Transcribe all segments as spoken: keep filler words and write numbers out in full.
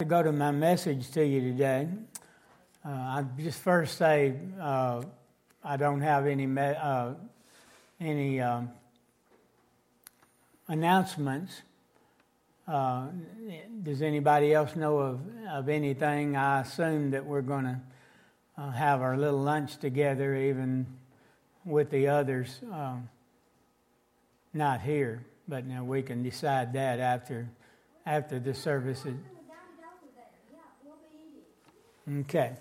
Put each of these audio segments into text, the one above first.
To go to my message to you today, uh, I just first say uh, I don't have any me- uh, any um, announcements. Uh, does anybody else know of, of anything? I assume that we're going to uh, have our little lunch together, even with the others um, not here. But now we can decide that after after the service is. Okay.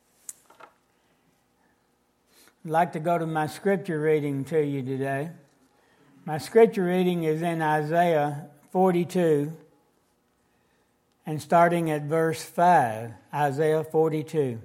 I'd like to go to my scripture reading to you today. My scripture reading is in Isaiah forty-two, and starting at verse five, Isaiah forty-two.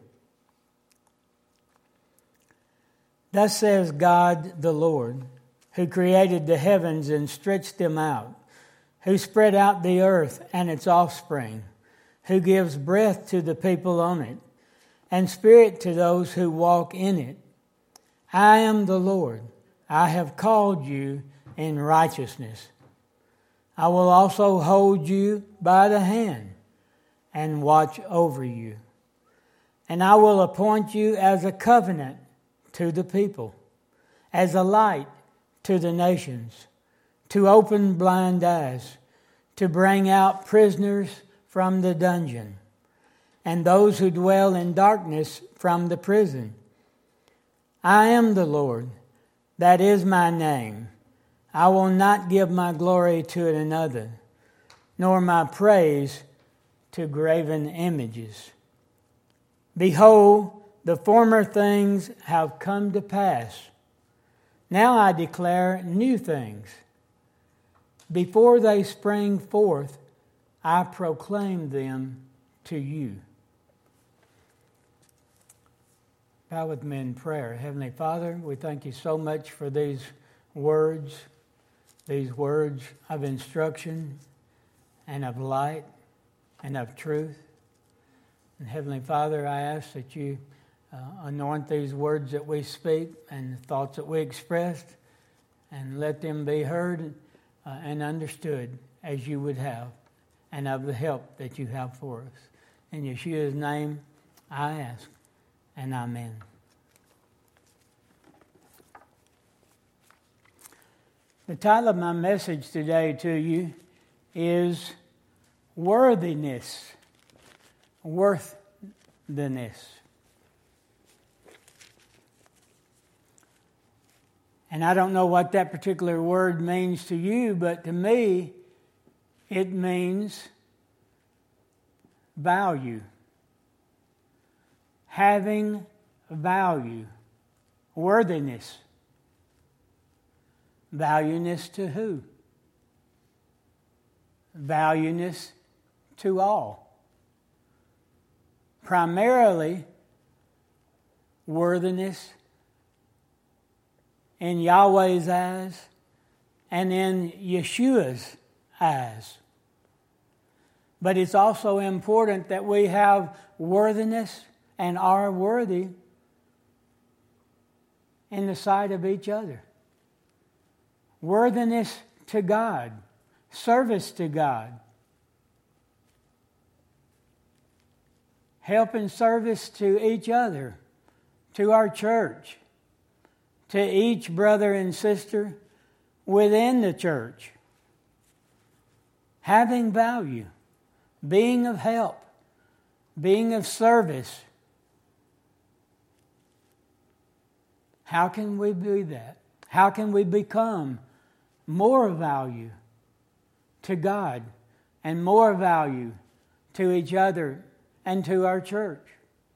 Thus says God the Lord, who created the heavens and stretched them out, who spread out the earth and its offspring, who gives breath to the people on it, and spirit to those who walk in it. I am the Lord. I have called you in righteousness. I will also hold you by the hand and watch over you. And I will appoint you as a covenant to the people, as a light to the nations, to open blind eyes, to bring out prisoners from the dungeon, and those who dwell in darkness from the prison. I am the Lord, that is my name. I will not give my glory to another, nor my praise to graven images. Behold, the former things have come to pass. Now I declare new things. Before they spring forth, I proclaim them to you. Bow with me in prayer. Heavenly Father, we thank you so much for these words, these words of instruction and of light and of truth. And Heavenly Father, I ask that you uh, anoint these words that we speak and the thoughts that we expressed, and let them be heard uh, and understood as you would have, and of the help that you have for us. In Yeshua's name, I ask, and amen. The title of my message today to you is Worthiness. Worthiness. And I don't know what that particular word means to you, but to me, it means value. Having value. Worthiness. Valueness to who? Valueness to all. Primarily, worthiness in Yahweh's eyes and in Yeshua's eyes. But it's also important that we have worthiness and are worthy in the sight of each other. Worthiness to God, service to God, help and service to each other, to our church, to each brother and sister within the church. Having value, being of help, being of service. How can we be that? How can we become more value to God and more value to each other and to our church,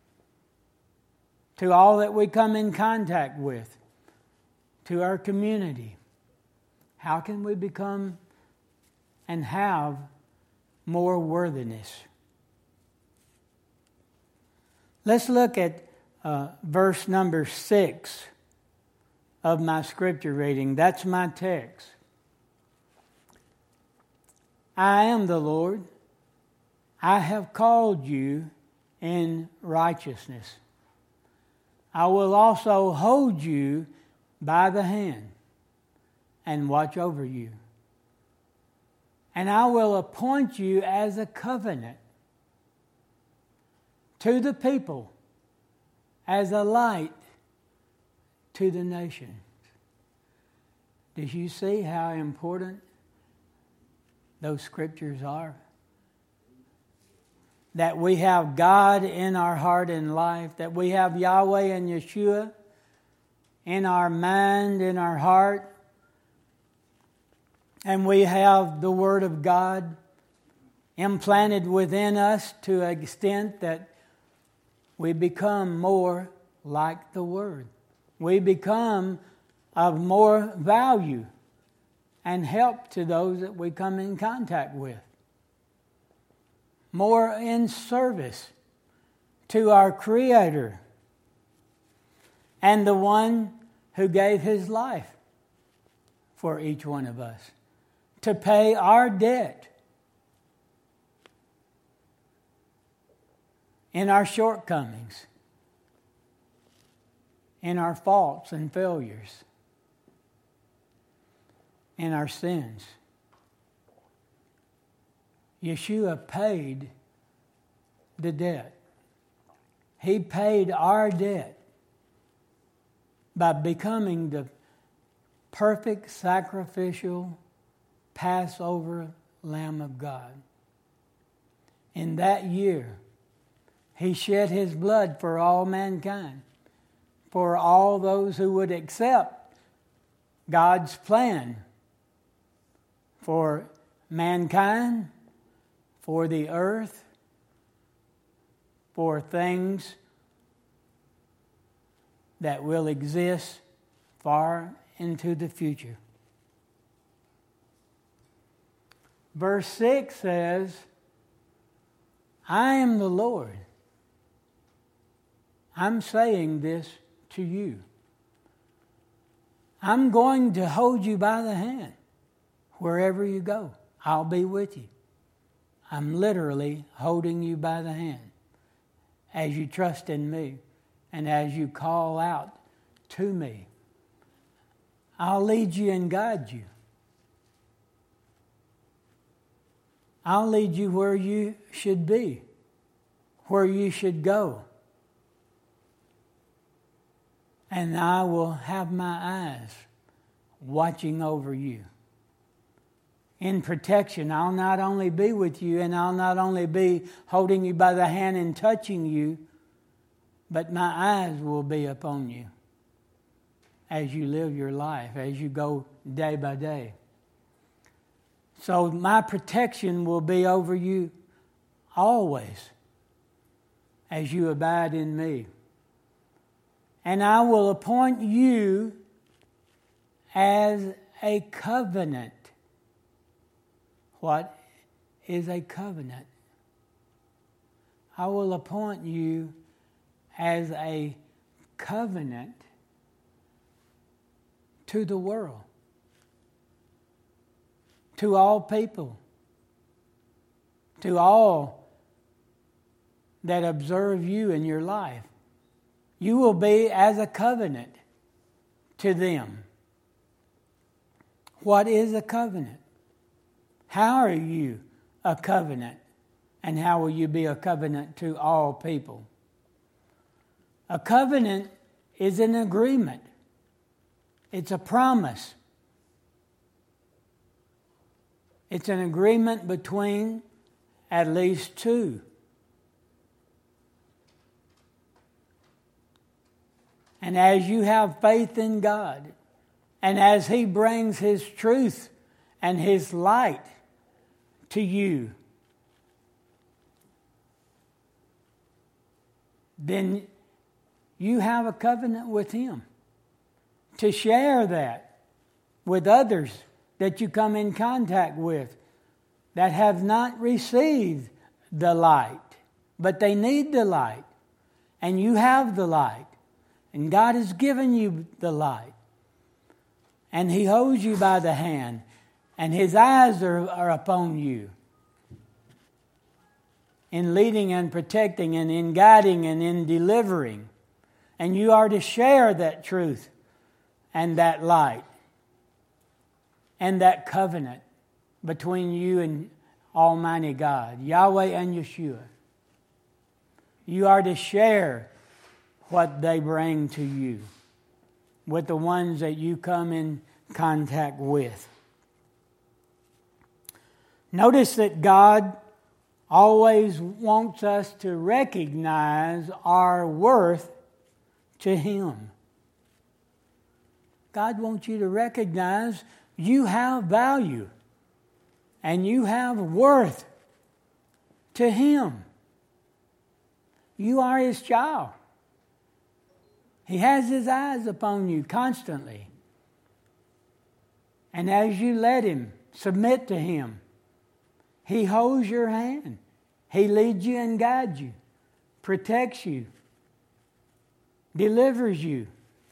to all that we come in contact with, to our community? How can we become and have more worthiness? Let's look at uh, verse number six of my scripture reading. That's my text. I am the Lord. I have called you in righteousness. I will also hold you by the hand and watch over you. And I will appoint you as a covenant to the people as a light to the nations. Did you see how important those scriptures are? That we have God in our heart and life, that we have Yahweh and Yeshua in our mind, in our heart, and we have the Word of God implanted within us to an extent that we become more like the Word. We become of more value and help to those that we come in contact with. More in service to our Creator and the one who gave His life for each one of us to pay our debt in our shortcomings, in our faults and failures, in our sins. Yeshua paid the debt. He paid our debt by becoming the perfect sacrificial Passover Lamb of God. In that year, He shed His blood for all mankind, for all those who would accept God's plan for mankind, for the earth, for things that will exist far into the future. Verse six says, I am the Lord. I'm saying this to you. I'm going to hold you by the hand wherever you go. I'll be with you. I'm literally holding you by the hand as you trust in me and as you call out to me. I'll lead you and guide you. I'll lead you where you should be, where you should go. And I will have my eyes watching over you. In protection, I'll not only be with you and I'll not only be holding you by the hand and touching you, but my eyes will be upon you as you live your life, as you go day by day. So my protection will be over you always as you abide in me. And I will appoint you as a covenant. What is a covenant? I will appoint you as a covenant to the world, to all people, to all that observe you in your life. You will be as a covenant to them. What is a covenant? How are you a covenant? And how will you be a covenant to all people? A covenant is an agreement. It's a promise. It's an agreement between at least two. And as you have faith in God, and as He brings His truth and His light to you, then you have a covenant with Him to share that with others that you come in contact with that have not received the light, but they need the light, and you have the light, and God has given you the light, and He holds you by the hand, and His eyes are, are upon you in leading and protecting and in guiding and in delivering. And you are to share that truth and that light and that covenant between you and Almighty God, Yahweh and Yeshua. you are to share what they bring to you with the ones that you come in contact with. Notice that God always wants us to recognize our worth to Him. God wants you to recognize you have value and you have worth to Him. You are His child. He has His eyes upon you constantly. And as you let Him, submit to Him, He holds your hand. He leads you and guides you, protects you, delivers you.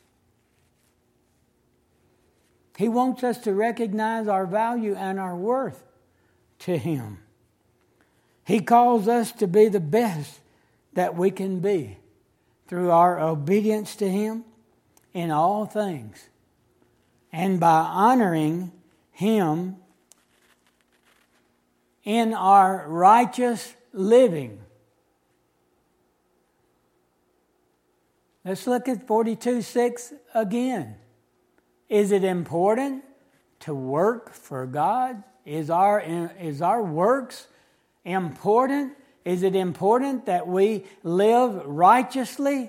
He wants us to recognize our value and our worth to Him. He calls us to be the best that we can be through our obedience to Him in all things and by honoring Him in our righteous living. Let's look at forty-two six again. Is it important to work for God? Is our, is our works important? Is it important that we live righteously?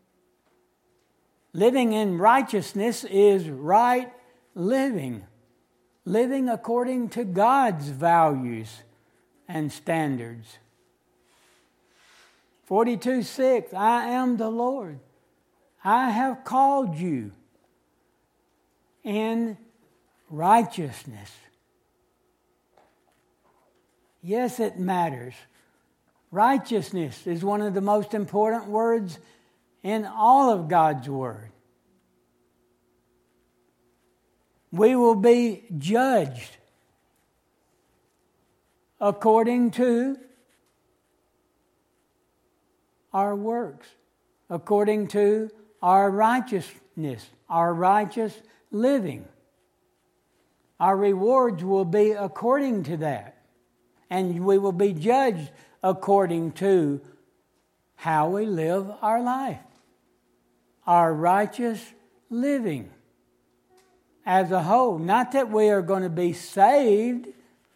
Living in righteousness is right living. Living according to God's values and standards. forty-two six, I am the Lord. I have called you in righteousness. Yes, it matters. Righteousness is one of the most important words in all of God's Word. We will be judged according to our works, according to our righteousness, our righteous living. Our rewards will be according to that. And we will be judged according to how we live our life. Our righteous living as a whole. Not that we are going to be saved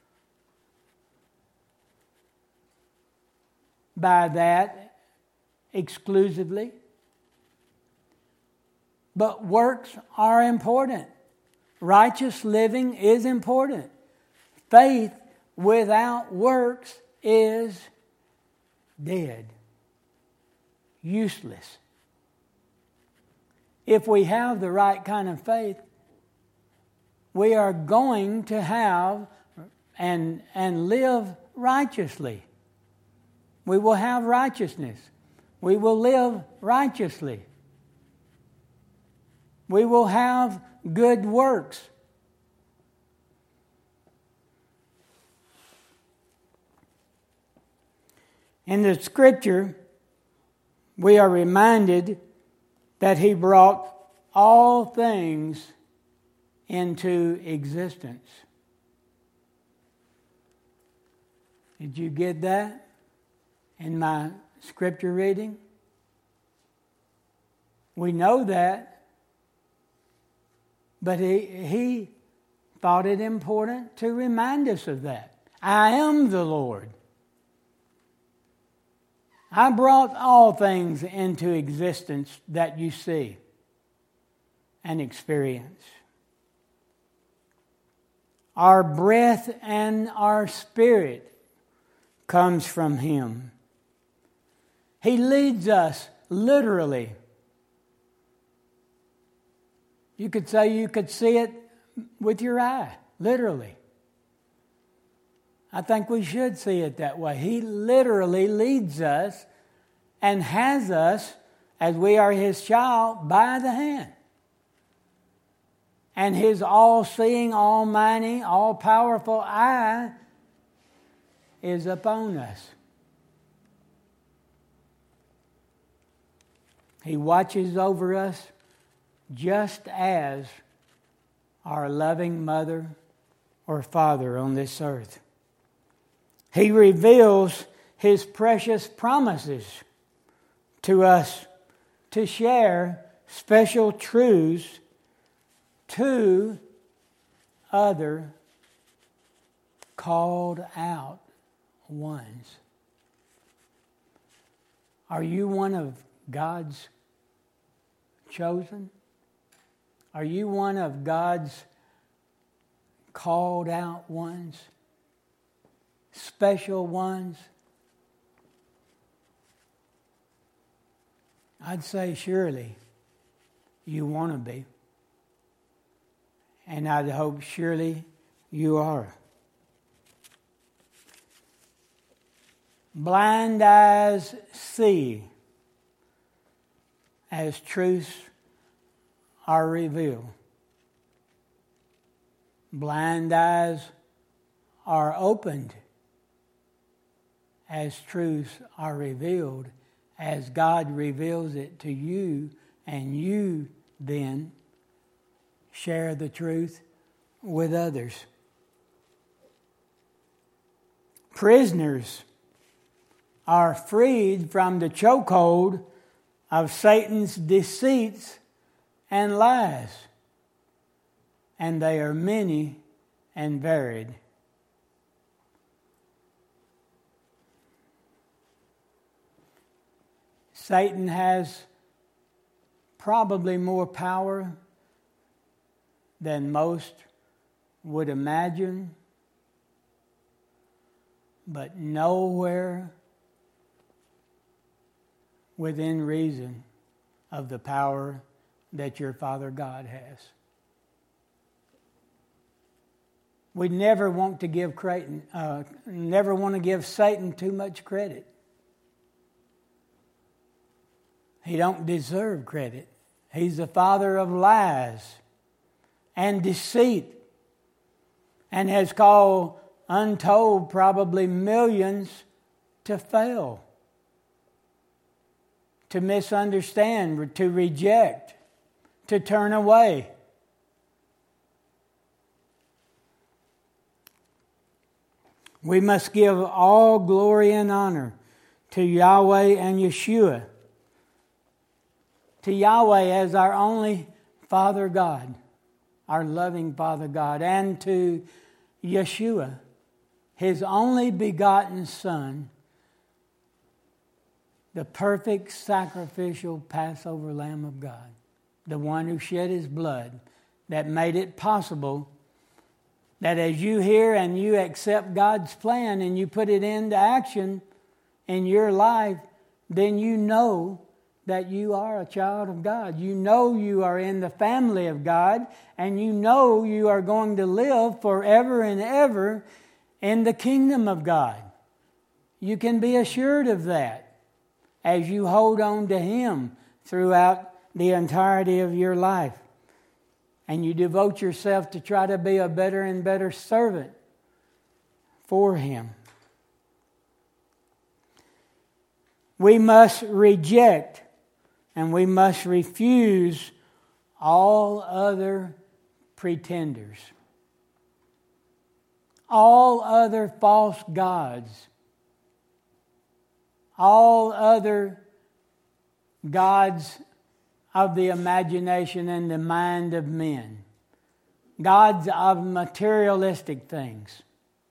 by that exclusively. But works are important. Righteous living is important. Faith without works is dead, useless. If we have the right kind of faith, we are going to have and, and live righteously. We will have righteousness. We will live righteously. We will have good works. In the Scripture, we are reminded that He brought all things into existence. Did you get that in my Scripture reading? We know that. But he, he thought it important to remind us of that. I am the Lord. I brought all things into existence that you see and experience. Our breath and our spirit comes from Him. He leads us literally. You could say you could see it with your eye, literally. I think we should see it that way. He literally leads us and has us, as we are His child, by the hand. And His all-seeing, almighty, all-powerful eye is upon us. He watches over us just as our loving mother or father on this earth. He reveals His precious promises to us to share special truths to other called out ones. Are you one of God's chosen? Are you one of God's called out ones? Special ones? I'd say surely you want to be. And I'd hope surely you are. Blind eyes see as truths are revealed. Blind eyes are opened as truths are revealed, as God reveals it to you, and you then share the truth with others. Prisoners are freed from the chokehold of Satan's deceits and lies, and they are many and varied. Satan has probably more power than most would imagine, but nowhere within reason of the power that your Father God has. We never want to give Creighton, uh, never want to give Satan too much credit. He don't deserve credit. He's the father of lies and deceit, and has caused untold, probably millions, to fail, to misunderstand, to reject, to turn away. We must give all glory and honor to Yahweh and Yeshua, to Yahweh as our only Father God, our loving Father God, and to Yeshua, His only begotten Son, the perfect sacrificial Passover Lamb of God, the one who shed His blood that made it possible that as you hear and you accept God's plan and you put it into action in your life, then you know that you are a child of God. You know you are in the family of God, and you know you are going to live forever and ever in the kingdom of God. You can be assured of that as you hold on to Him throughout the entirety of your life. And you devote yourself to try to be a better and better servant for Him. We must reject and we must refuse all other pretenders, all other false gods, all other gods of the imagination and the mind of men, gods of materialistic things,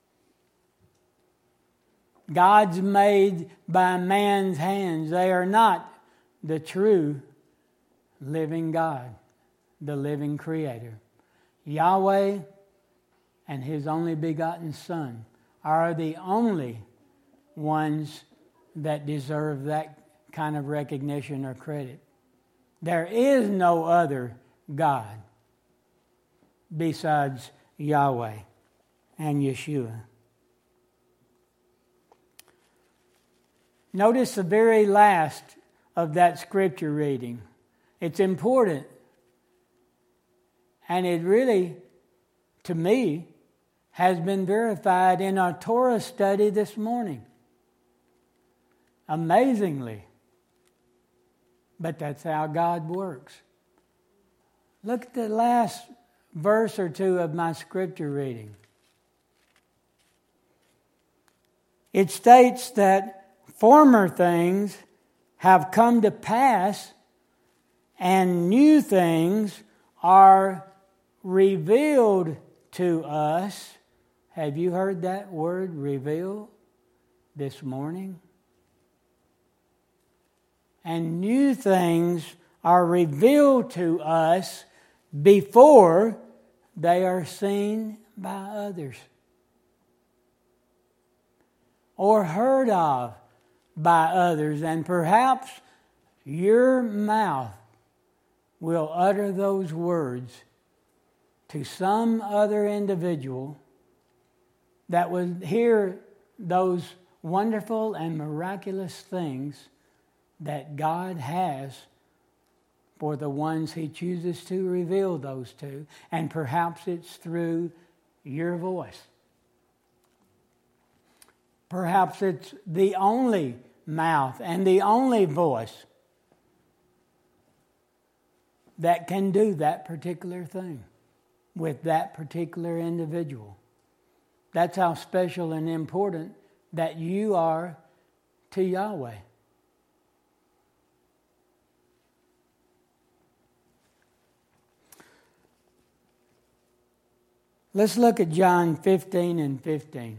gods made by man's hands. They are not the true living God, the living Creator. Yahweh and His only begotten Son are the only ones that deserve that kind of recognition or credit. There is no other God besides Yahweh and Yeshua. Notice the very last of that scripture reading. It's important. And it really, to me, has been verified in our Torah study this morning. Amazingly. But that's how God works. Look at the last verse or two of my scripture reading. It states that former things have come to pass, and new things are revealed to us. Have you heard that word, reveal, this morning? And new things are revealed to us before they are seen by others or heard of by others. And perhaps your mouth will utter those words to some other individual that would hear those wonderful and miraculous things that God has for the ones He chooses to reveal those to. And perhaps it's through your voice. Perhaps it's the only mouth and the only voice that can do that particular thing with that particular individual. That's how special and important that you are to Yahweh. Let's look at John fifteen and fifteen.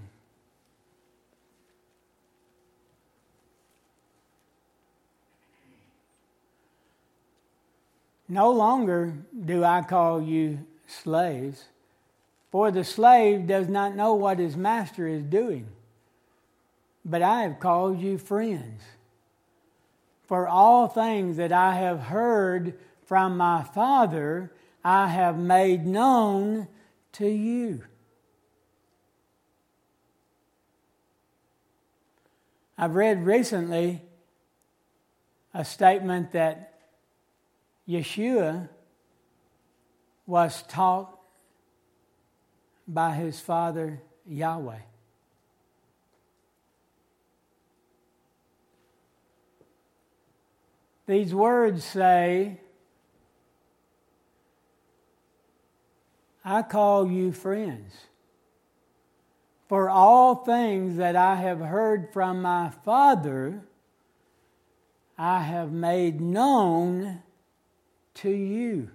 No longer do I call you slaves, for the slave does not know what his master is doing. But I have called you friends. For all things that I have heard from my Father, I have made known to you. I've read recently a statement that Yeshua was taught by his father Yahweh. These words say, I call you friends, for all things that I have heard from my Father, I have made known to you.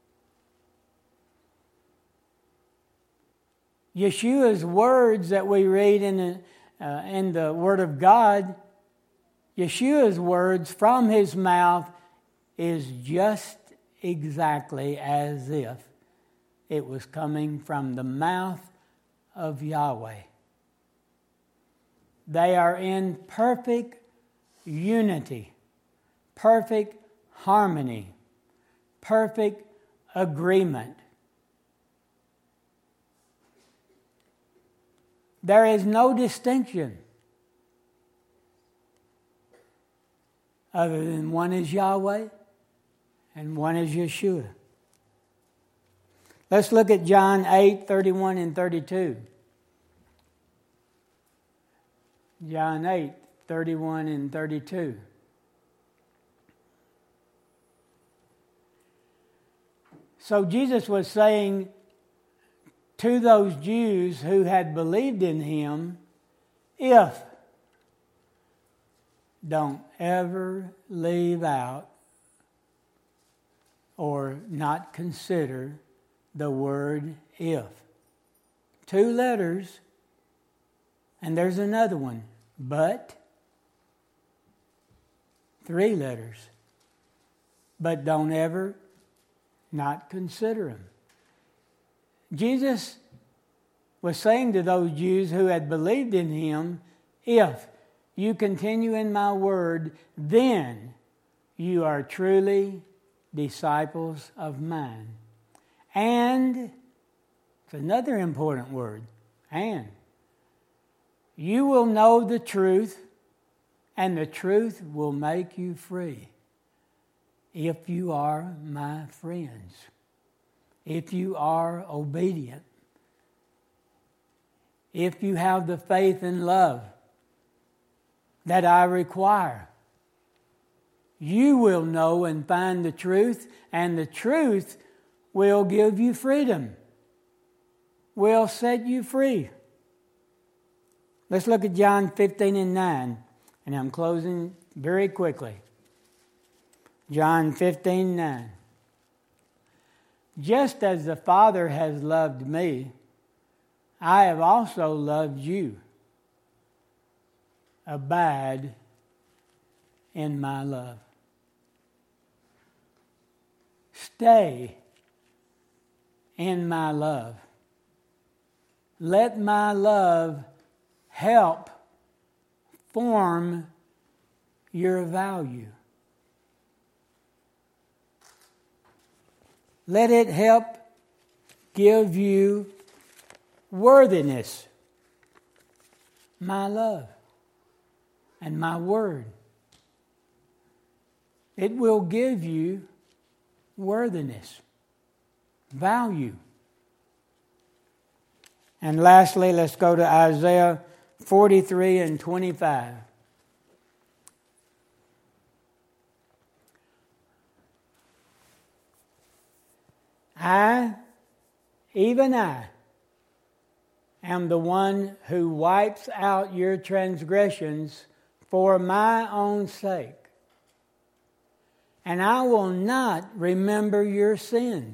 Yeshua's words that we read in the, uh, in the Word of God, Yeshua's words from his mouth is just exactly as if it was coming from the mouth of Yahweh. They are in perfect unity, perfect harmony, perfect agreement. There is no distinction other than one is Yahweh and one is Yeshua. Let's look at John eight, thirty-one and thirty-two. John eight, thirty-one and thirty-two. So Jesus was saying to those Jews who had believed in him, if, don't ever leave out or not consider the word if. Two letters, and there's another one, but. Three letters. But don't ever not consider him. Jesus was saying to those Jews who had believed in him, if you continue in my word, then you are truly disciples of mine. And, it's another important word, and, you will know the truth, and the truth will make you free. If you are my friends, if you are obedient, if you have the faith and love that I require, you will know and find the truth, and the truth will give you freedom, will set you free. Let's look at John fifteen and nine, and I'm closing very quickly. John fifteen nine. Just as the Father has loved me, I have also loved you. Abide in my love. Stay in my love. Let my love help form your value. Let it help give you worthiness. My love and my word. It will give you worthiness, value. And lastly, let's go to Isaiah forty-three and twenty-five. I, even I, am the one who wipes out your transgressions for my own sake. And I will not remember your sins.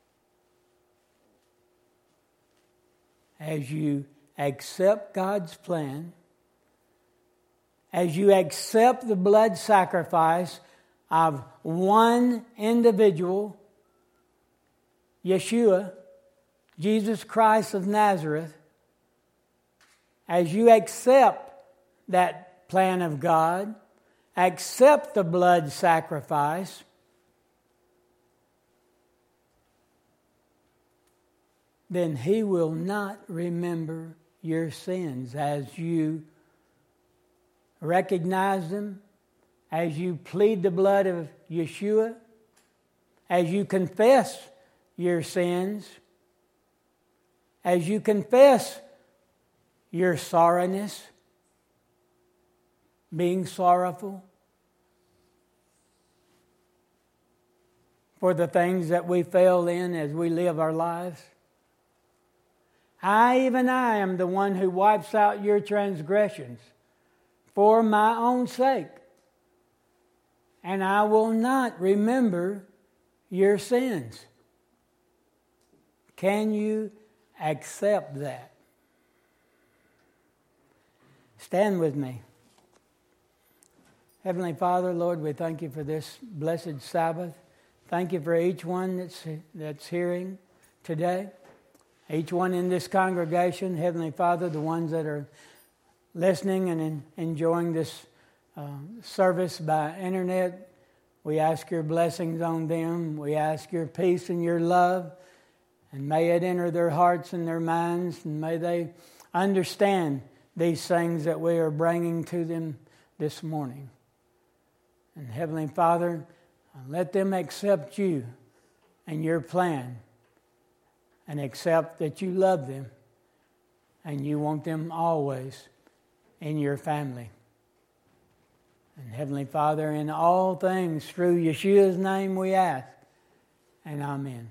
As you accept God's plan, as you accept the blood sacrifice of one individual, Yeshua, Jesus Christ of Nazareth, as you accept that plan of God, accept the blood sacrifice, then He will not remember your sins as you recognize them, as you plead the blood of Yeshua, as you confess your sins, as you confess your sorrowness, being sorrowful for the things that we fail in as we live our lives. I, even I, am the one who wipes out your transgressions for my own sake, and I will not remember your sins. Can you accept that? Stand with me. Heavenly Father, Lord, we thank you for this blessed Sabbath. Thank you for each one that's, that's hearing today. Each one in this congregation, Heavenly Father, the ones that are listening and in, enjoying this uh, service by internet, we ask your blessings on them. We ask your peace and your love. And may it enter their hearts and their minds, and may they understand these things that we are bringing to them this morning. And Heavenly Father, let them accept you and your plan, and accept that you love them and you want them always in your family. And Heavenly Father, in all things, through Yeshua's name we ask, and amen.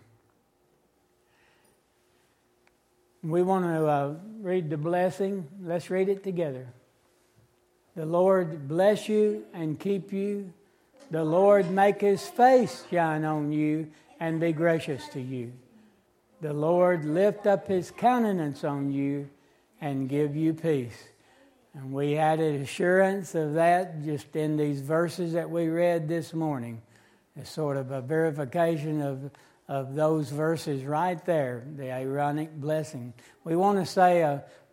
We want to uh, read the blessing. Let's read it together. The Lord bless you and keep you. The Lord make His face shine on you and be gracious to you. The Lord lift up His countenance on you and give you peace. And we added assurance of that just in these verses that we read this morning. It's sort of a verification of of those verses right there, the Aaronic blessing. We want to say a,